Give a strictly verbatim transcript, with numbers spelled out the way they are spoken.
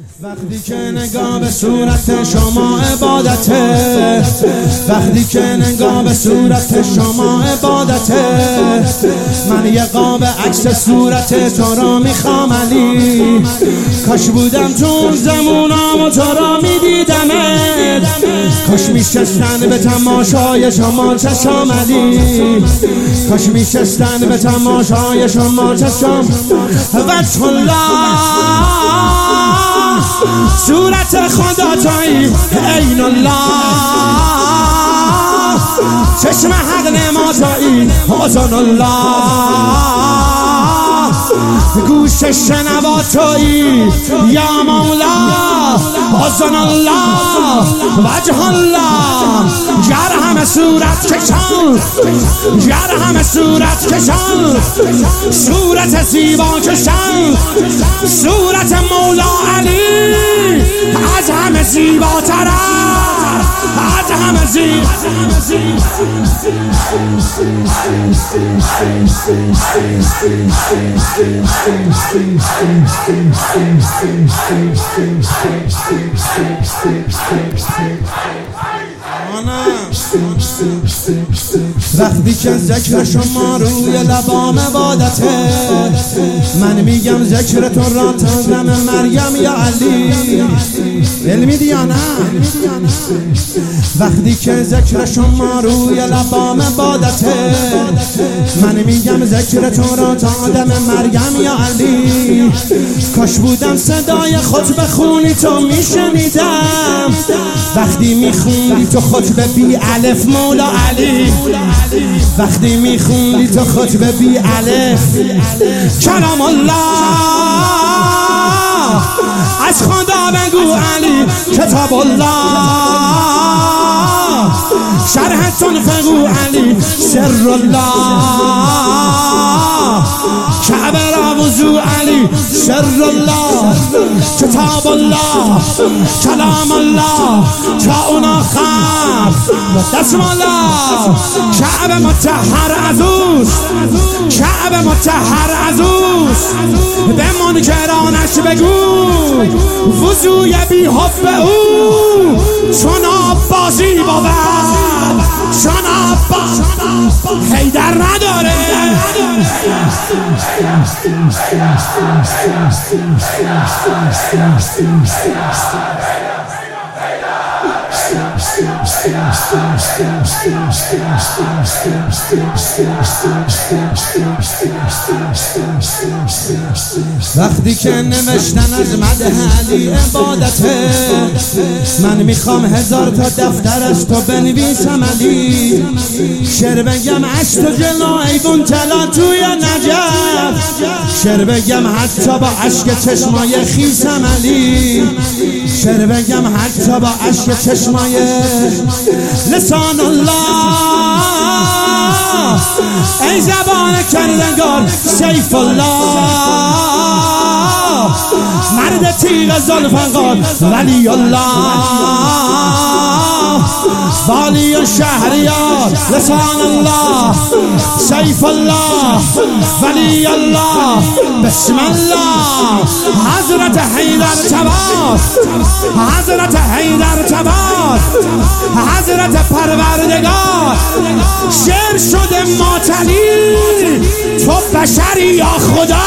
وقتی که نگاه به صورت شما عبادته، وقتی که نگاه به صورت شما عبادته، من یه قاب عکس صورت تو را میخوام علی. کاش بودم تو اون زمونام و تو را میدیدمت، کاش میشستن به تماشای شما چشام علی، کاش میشستن به تماشای شما چشام. وجه الله صورت خدا تویی عین الله، چشم حق نما تویی اذن الله، گوش شنوا تویی یا مولا اذن الله وجه الله. گر همه صورت کشان، گر همه صورت کشان، صورت زیبا کشان، صورت مولا علی از همه زیباتر، از همه زیبا. وقتی که ذکر شما روی لبام عبادته، من میگم ذکر تو را تا دم مریم یا علی. علمی یا نه؟ وقتی که ذکر شما روی لبام عبادته، من میگم ذکر تو را تا دم مریم یا علی. کاش بودم صدای خطبه خونی تو میشنیدم، وقتی میخوندی تو خطبه بی الف مولا علی، وقتی میخوندی تو خطبه بی الف کلام الله. از خدا بگو علی کتاب الله، شرحتون فگو علی سر الله، کعبه را وضو علی سر الله، کتاب الله کلام الله تا اون آخر دستم الله. کعبه مطهر از اوست، کعبه مطهر از اوست، به منکرانش بگو وضوی بی حب او چون آب بازی بود، چون آب حیدر نداره. وقتی که نوشتن از مدح علی عبادته، من میخوام هزار تا دفتر از تو بنویسم علی. شعر بگم عشق تو جلو ایوون طلا توی نجف، شعر بگم حتی با عشق چشمای خیسم علی، شعر بگم حتی با عشق چشمای لسان الله. ای زبان کردگار سیف الله، مرد تیغ زلفقار ولی الله، والی و شهریار لسان الله، سیف الله ولی الله. بسم الله حضرت حیدر تبار، حضرت حیدر تبار، حضرت پروردگار. شعر شده ماتلی تو بشری یا خدا.